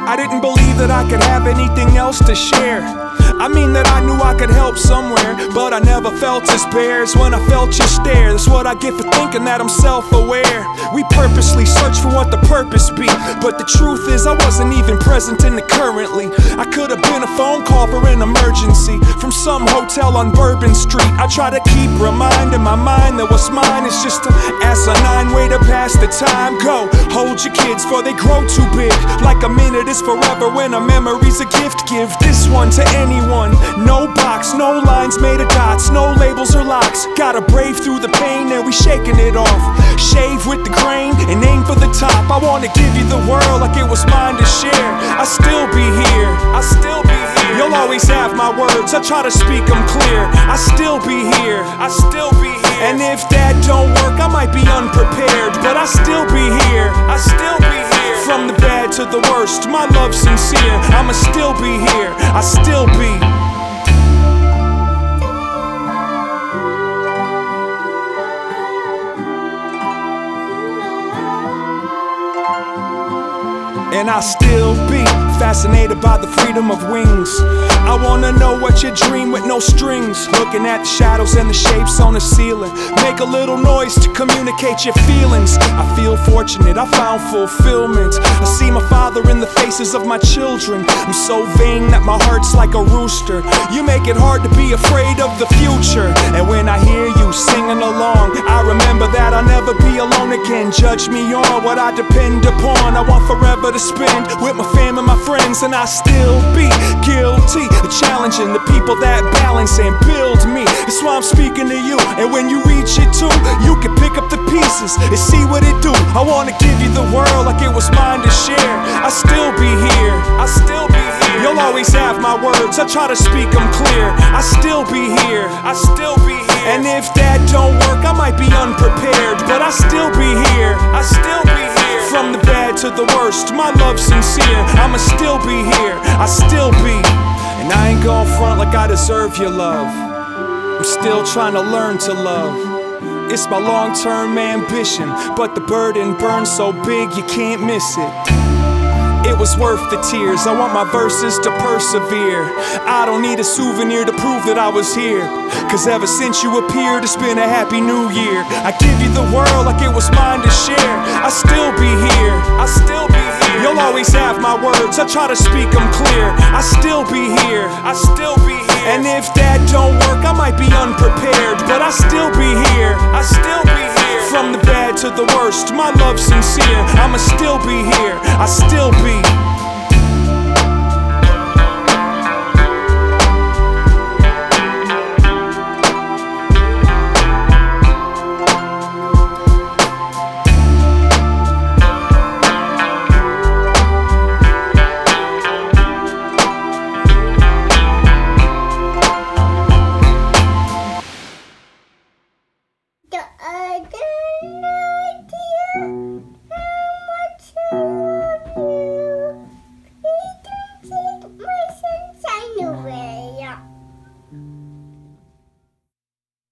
I didn't believe that I could have anything else to share. I mean that I knew I could help somewhere, but I never felt as bare as when I felt your stare. That's what I get for thinking that I'm self-aware. We purposely search for what the purpose be, but the truth is I wasn't even present in the currently. I could have been a phone call for an emergency from some hotel on Bourbon Street. I try to keep reminding my mind that what's mine is just an asinine way to pass the time. Go, hold your kids for they grow too big. Like a minute is forever when a memory's a gift. Give this one to anyone. No box, no lines made of dots, no labels or locks. Gotta brave through the pain and we shaking it off. Shave with the grain and aim for the top. I wanna give you the world like it was mine to share. I still be here, I still be here. You'll always have my words, I try to speak them clear. I still be here, I still be here. And if that don't work, I might be unprepared, but I still be here, I still be here. From the bad to the worst, my love's sincere. I'ma still be here, I still be. And I still be fascinated by the freedom of wings. I wanna know what you dream with no strings. Looking at the shadows and the shapes on the ceiling. Make a little noise to communicate your feelings. I feel fortunate, I found fulfillment. I see my father in the faces of my children. I'm so vain that my heart's like a rooster. You make it hard to be afraid of the future. And when I hear you singing along, I remember that I'll never be alone again. Judge me on what I depend upon. I want forever to spend with my fam and my friends, and I still be guilty of challenging the people that balance and build me. That's why I'm speaking to you, and when you reach it too, you can pick up the pieces and see what it do. I wanna give you the world like it was mine to share. I still be here, I still be here. You'll always have my words, I try to speak them clear. I still be here, I still be here. And if that don't work, I might be unprepared, but I still be here, I still be here. From the bad to the worst, my love's sincere. I'ma still be here, I still be. And I ain't gon' front like I deserve your love. I'm still trying to learn to love. It's my long-term ambition, but the burden burns so big you can't miss it. It was worth the tears, I want my verses to persevere. I don't need a souvenir to prove that I was here, cause ever since you appeared, it's been a happy new year. I give you the world like it was mine to share. I still be here, I still be here. You'll always have my words, I try to speak them clear. I still be here, I still be here. And if that don't work, I might be unprepared, but I still be here, I still be here. From the bad to the worst, my love's sincere. I'ma still be here, I still be.